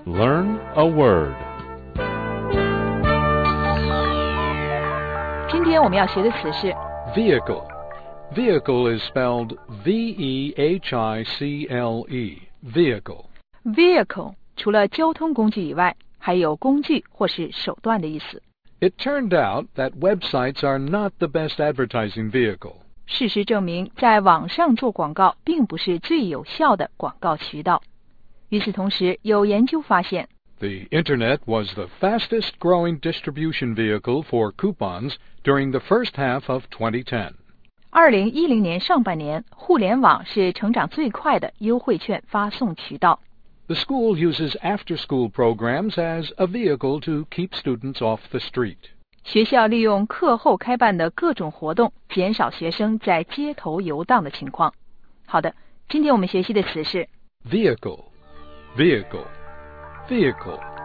Learn a word. 今天我们要学的词是 Vehicle. Vehicle is spelled V-E-H-I-C-L-E. Vehicle. vehicle， 除了交通工具以外，还有工具或是手段的意思。 It turned out that websites are not the best advertising vehicle. 事实证明，在网上做广告并不是最有效的广告渠道。与此同时，有研究发现 The Internet was the fastest growing distribution vehicle for coupons during the first half of 2010. 2010年上半年，互联网是成长最快的优惠券发送渠道。 The school uses after-school programs as a vehicle to keep students off the street. 学校利用课后开办的各种活动，减少学生在街头游荡的情况。好的，今天我们学习的词是 Vehicle. Vehicle. Vehicle.